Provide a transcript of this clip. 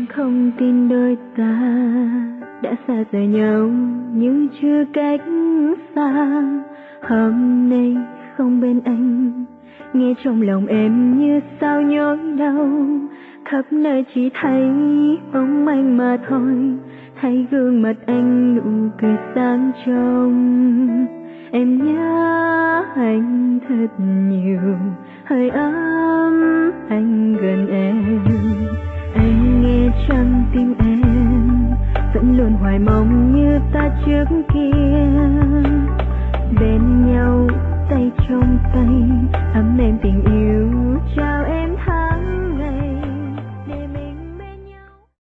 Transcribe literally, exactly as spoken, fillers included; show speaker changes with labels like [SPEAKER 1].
[SPEAKER 1] Em không tin đôi ta đã xa rời nhau như chưa cách xa. Hôm nay không bên anh, nghe trong lòng em như sao nhói đau. Khắp nơi chỉ thấy bóng anh mà thôi, thấy gương mặt anh nụ cười sáng trong. Em nhớ anh thật nhiều, hơi ấm anh gần em. Anh nghe trong tim em vẫn luôn hoài mong như ta trước kia, bên nhau tay trong tay ấm êm tình yêu.